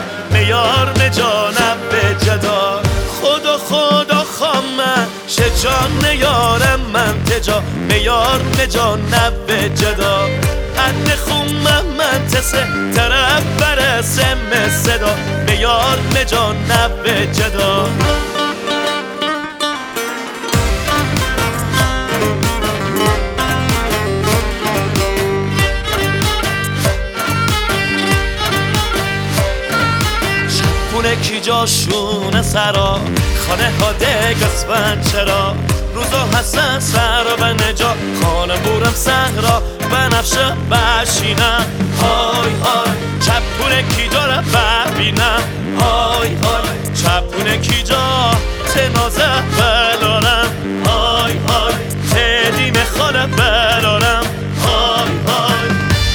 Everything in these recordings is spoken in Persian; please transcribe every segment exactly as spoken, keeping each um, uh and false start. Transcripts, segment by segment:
میار نجانم به جدا خدا خدا خامه شجان نیارم من تجا میار نجانم به جدا ان خمه من تسه طرف برسم صدا میار نجانم به جدا خونه کی جاشونه سرا خانه ها دگسفن چرا روزا هستن سر و نجا خانه بورم صحرا بنفشه بشینم های های چپونه کی جا رو ببینم های های چپونه کی جا تنازه بلارم های های تدیم خانه بلارم های های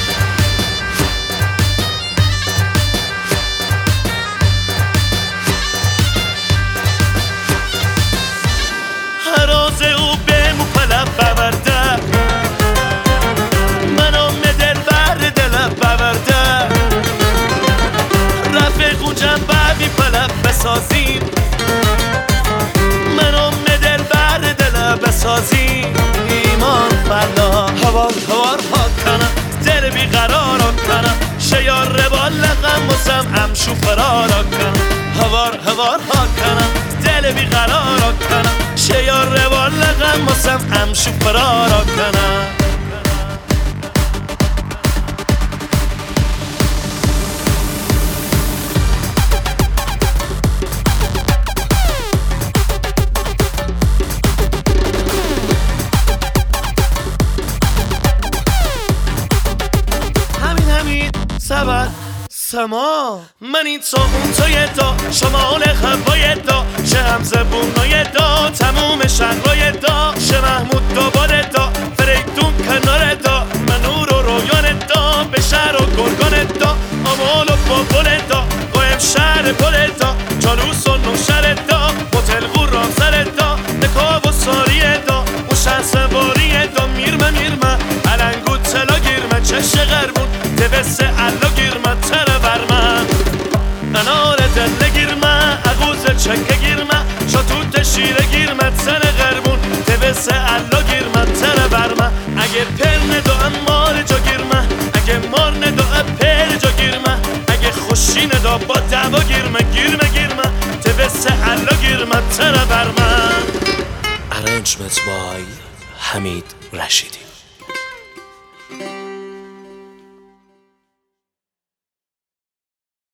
هراز او به مپلب بورده منام دل بر دل بورده رفیق و جنبه بی پلب بسازیم منام دل بر دل بسازیم ایمان فلا هوار هوار ها کنم دل بی قرار کنم شیار روال لغم وسم امشو فرارا کنم هوار هوار ها کنم دل بی قرار کنم شیار روال لغم وسم امشو فرارا کنم همین همین سبت سما من این تو اون توی دا شمال هوای دا شه همزه بونای دا تموم شهرهای دا شه محمود دوباره دا فریدون کنار دا منور و رویان دا به شهر و گرگان دا آمال و بابل دا قایم شهر پل دا جالوس و نوشهر دا هتل غوران سر دا نکاب و ساری دا اون شهر سواری دا میرمه میرمه علنگو تلا گیرمه چش غربون دوست علا گیرمه تره برمه انار دل گیرمه اغوز چکه گیرمه شاتوت شیره گیرمه تره غربون دوست علا گیرمه تره برمه اگه پر ندو مار جا گیرمه اگه مار ندو پر جا گیرمه اگه خوشی ندو با دوا گیرمه گیرمه گیرمه دوست علا گیرمه تره برمه. Arrangement by حمید رشیدی.